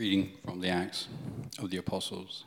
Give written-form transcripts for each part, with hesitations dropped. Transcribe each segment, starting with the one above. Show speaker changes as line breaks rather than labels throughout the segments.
Reading from the Acts of the Apostles.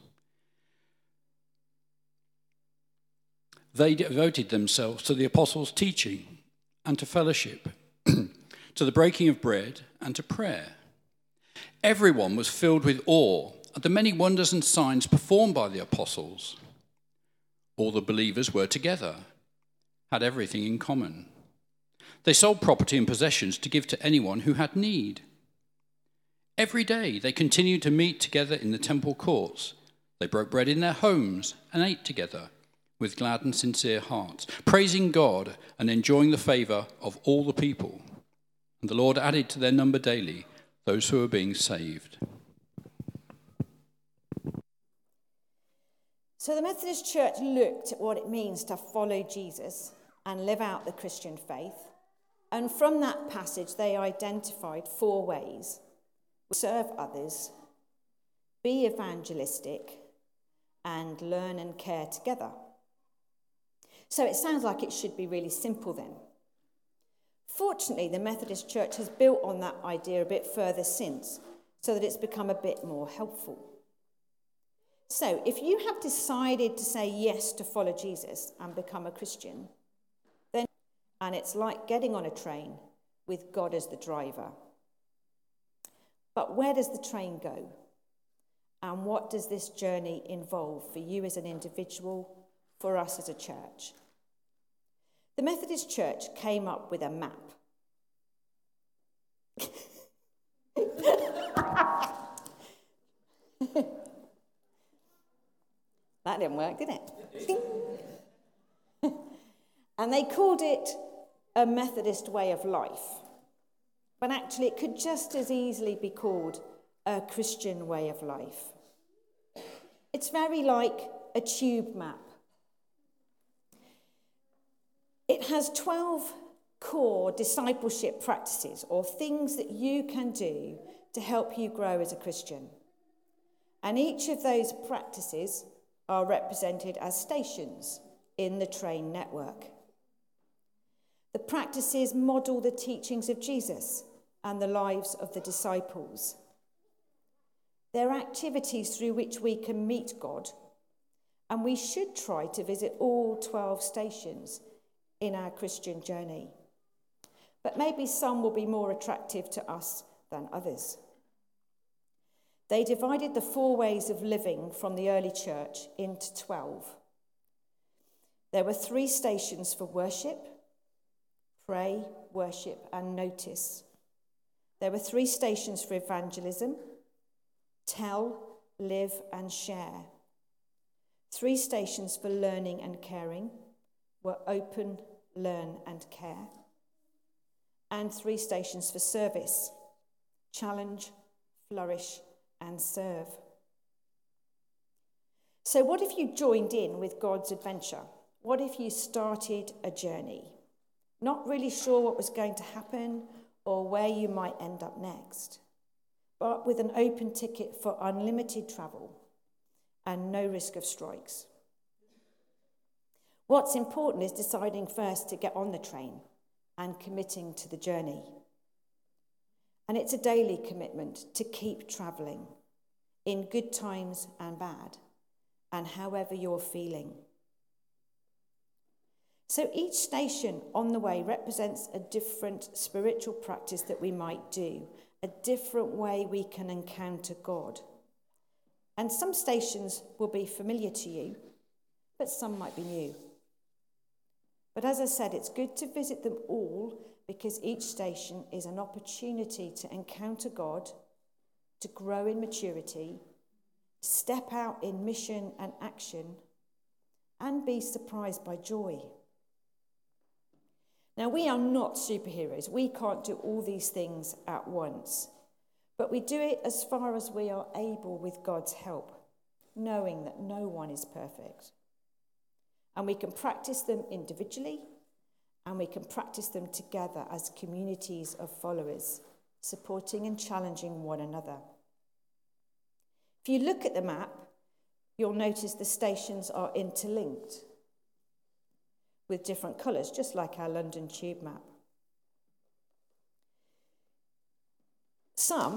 They devoted themselves to the apostles' teaching and to fellowship, to the breaking of bread and to prayer. Everyone was filled with awe at the many wonders and signs performed by the apostles. All the believers were together, had everything in common. They sold property and possessions to give to anyone who had need. Every day they continued to meet together in the temple courts. They broke bread in their homes and ate together with glad and sincere hearts, praising God and enjoying the favor of all the people. And the Lord added to their number daily those who were being saved.
So the Methodist Church looked at what it means to follow Jesus and live out the Christian faith. And from that passage, they identified 4 ways: serve others, be evangelistic, and learn and care together. So it sounds like it should be really simple then. Fortunately, the Methodist Church has built on that idea a bit further since, so that it's become a bit more helpful. So if you have decided to say yes to follow Jesus and become a Christian, and it's like getting on a train with God as the driver. But where does the train go? And what does this journey involve for you as an individual, for us as a church? The Methodist Church came up with a map. That didn't work, did it? And they called it a Methodist way of life. But actually, it could just as easily be called a Christian way of life. It's very like a tube map. It has 12 core discipleship practices, or things that you can do to help you grow as a Christian. And each of those practices are represented as stations in the train network. The practices model the teachings of Jesus and the lives of the disciples. They're activities through which we can meet God, and we should try to visit all 12 stations in our Christian journey. But maybe some will be more attractive to us than others. They divided the 4 ways of living from the early church into 12. There were 3 stations for worship: pray, worship, and notice. There were 3 stations for evangelism: tell, live, and share. 3 stations for learning and caring were open, learn, and care. And 3 stations for service: challenge, flourish, and serve. So what if you joined in with God's adventure? What if you started a journey? Not really sure what was going to happen or where you might end up next, but with an open ticket for unlimited travel and no risk of strikes. What's important is deciding first to get on the train and committing to the journey. And it's a daily commitment to keep travelling in good times and bad, and however you're feeling. So each station on the way represents a different spiritual practice that we might do, a different way we can encounter God. And some stations will be familiar to you, but some might be new. But as I said, it's good to visit them all, because each station is an opportunity to encounter God, to grow in maturity, step out in mission and action, and be surprised by joy. Now, we are not superheroes. We can't do all these things at once. But we do it as far as we are able with God's help, knowing that no one is perfect. And we can practice them individually, and we can practice them together as communities of followers, supporting and challenging one another. If you look at the map, you'll notice the stations are interlinked with different colours, just like our London tube map. Some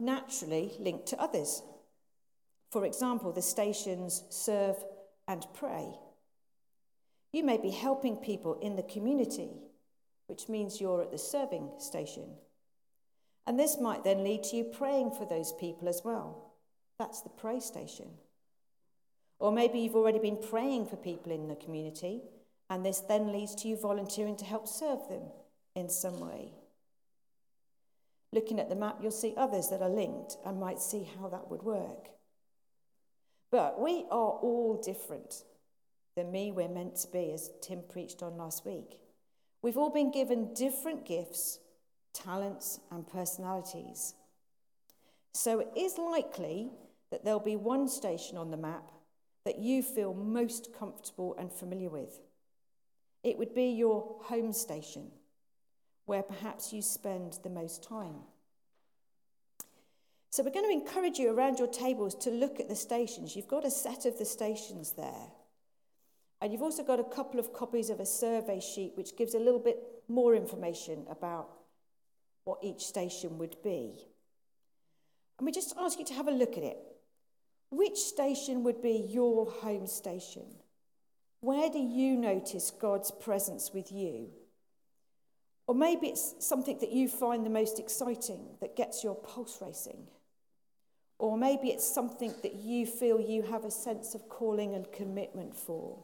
naturally linked to others. For example, the stations serve and pray. You may be helping people in the community, which means you're at the serving station. And this might then lead to you praying for those people as well. That's the pray station. Or maybe you've already been praying for people in the community, and this then leads to you volunteering to help serve them in some way. Looking at the map, you'll see others that are linked and might see how that would work. But we are all different. The me we're meant to be, as Tim preached on last week. We've all been given different gifts, talents, and personalities. So it is likely that there'll be one station on the map that you feel most comfortable and familiar with. It would be your home station, where perhaps you spend the most time. So we're going to encourage you around your tables to look at the stations. You've got a set of the stations there. And you've also got a couple of copies of a survey sheet which gives a little bit more information about what each station would be. And we just ask you to have a look at it. Which station would be your home station? Where do you notice God's presence with you? Or maybe it's something that you find the most exciting, that gets your pulse racing. Or maybe it's something that you feel you have a sense of calling and commitment for.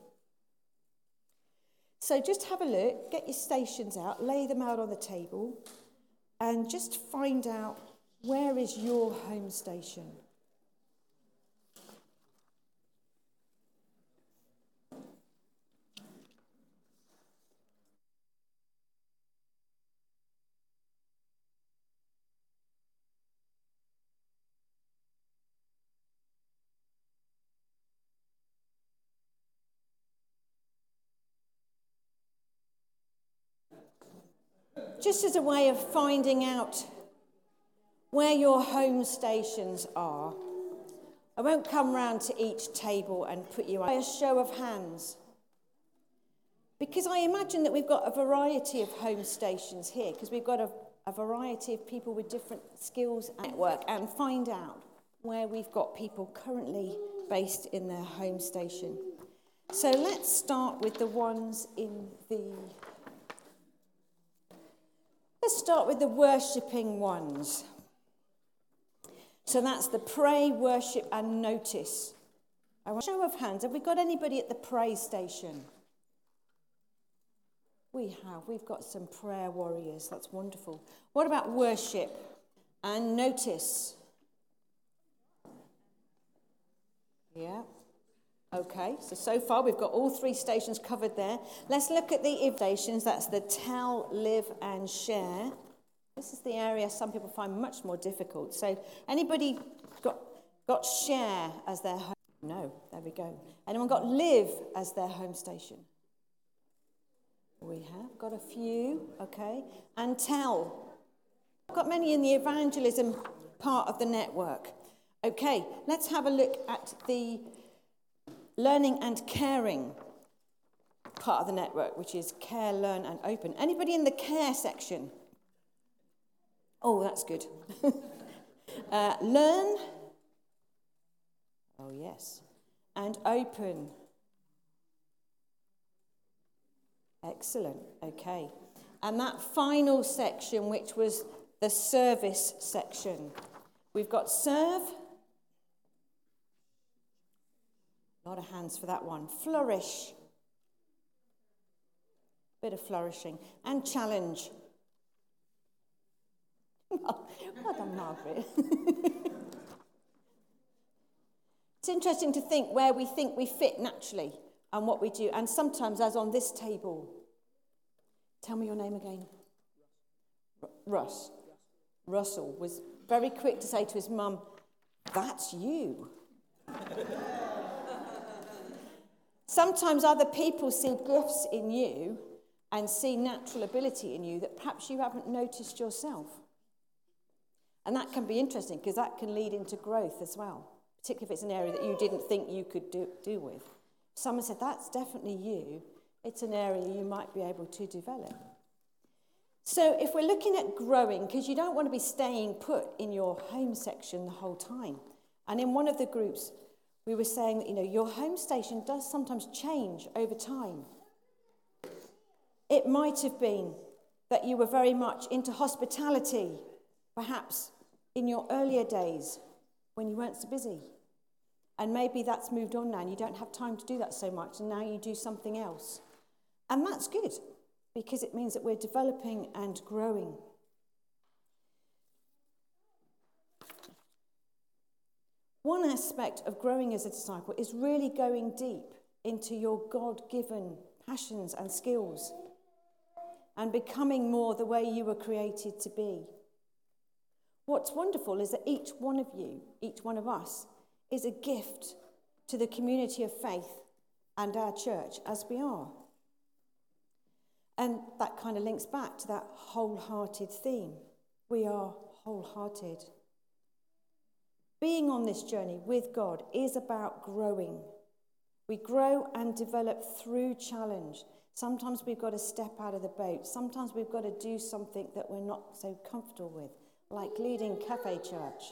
So just have a look, get your stations out, lay them out on the table, and just find out, where is your home station? Just as a way of finding out where your home stations are, I won't come round to each table and put you on a show of hands, because I imagine that we've got a variety of home stations here, because we've got a variety of people with different skills and network, and find out where we've got people currently based in their home station. So let's start with the ones in the... Let's start with the worshipping ones. So that's the pray, worship, and notice. I want a show of hands. Have we got anybody at the pray station? We have. We've got some prayer warriors. That's wonderful. What about worship and notice? Yeah. Okay, so far we've got all three stations covered there. Let's look at the stations. That's the tell, live, and share. This is the area some people find much more difficult. So anybody got share as their home? No, there we go. Anyone got live as their home station? We have got a few, okay. And tell. I've got many in the evangelism part of the network. Okay, let's have a look at the learning and caring part of the network, which is care, learn, and open. Anybody in the care section? Oh, that's good. Learn. Oh, yes. And open. Excellent. Okay. And that final section, which was the service section. We've got serve. A lot of hands for that one. Flourish. Bit of flourishing. And challenge. Well done, Margaret. It's interesting to think where we think we fit naturally and what we do. And sometimes, as on this table, tell me your name again. Russell was very quick to say to his mum, "That's you." Sometimes other people see gifts in you and see natural ability in you that perhaps you haven't noticed yourself. And that can be interesting, because that can lead into growth as well, particularly if it's an area that you didn't think you could do with. If someone said, "That's definitely you," it's an area you might be able to develop. So if we're looking at growing, because you don't want to be staying put in your home section the whole time. And in one of the groups, we were saying that, your home station does sometimes change over time. It might have been that you were very much into hospitality, perhaps in your earlier days when you weren't so busy. And maybe that's moved on now and you don't have time to do that so much, and now you do something else. And that's good, because it means that we're developing and growing. One aspect of growing as a disciple is really going deep into your God-given passions and skills and becoming more the way you were created to be. What's wonderful is that each one of you, each one of us, is a gift to the community of faith and our church as we are. And that kind of links back to that wholehearted theme. We are wholehearted. Being on this journey with God is about growing. We grow and develop through challenge. Sometimes we've got to step out of the boat. Sometimes we've got to do something that we're not so comfortable with, like leading Cafe Church.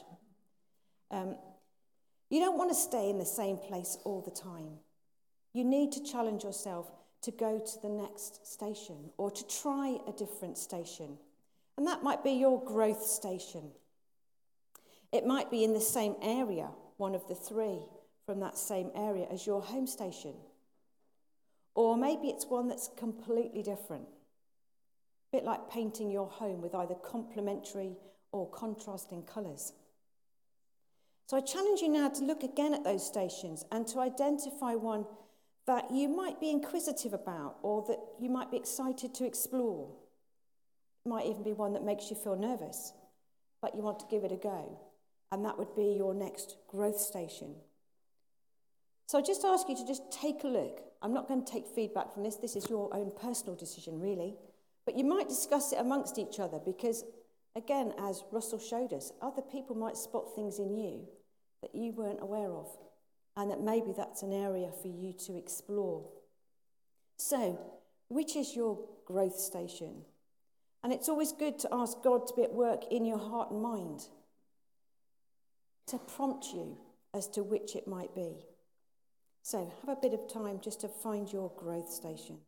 You don't want to stay in the same place all the time. You need to challenge yourself to go to the next station or to try a different station. And that might be your growth station. It might be in the same area, one of the three from that same area as your home station. Or maybe it's one that's completely different. A bit like painting your home with either complementary or contrasting colours. So I challenge you now to look again at those stations and to identify one that you might be inquisitive about or that you might be excited to explore. It might even be one that makes you feel nervous, but you want to give it a go. And that would be your next growth station. So I just ask you to just take a look. I'm not going to take feedback from this. This is your own personal decision, really. But you might discuss it amongst each other because, again, as Russell showed us, other people might spot things in you that you weren't aware of, and that maybe that's an area for you to explore. So, which is your growth station? And it's always good to ask God to be at work in your heart and mind, to prompt you as to which it might be. So, have a bit of time just to find your growth station.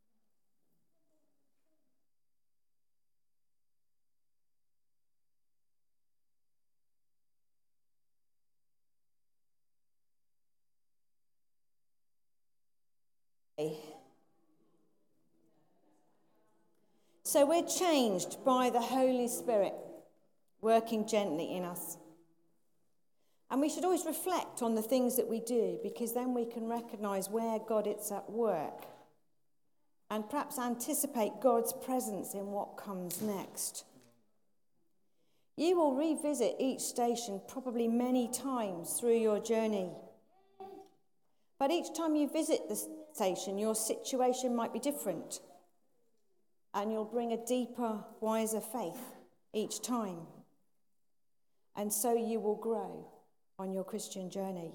So we're changed by the Holy Spirit working gently in us. And we should always reflect on the things that we do, because then we can recognise where God is at work and perhaps anticipate God's presence in what comes next. You will revisit each station probably many times through your journey. But each time you visit the station, your situation might be different. And you'll bring a deeper, wiser faith each time. And so you will grow on your Christian journey.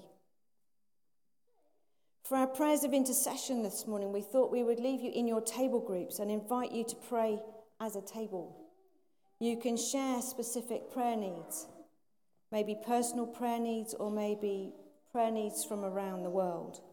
For our prayers of intercession this morning, we thought we would leave you in your table groups and invite you to pray as a table. You can share specific prayer needs, maybe personal prayer needs or maybe prayer needs from around the world.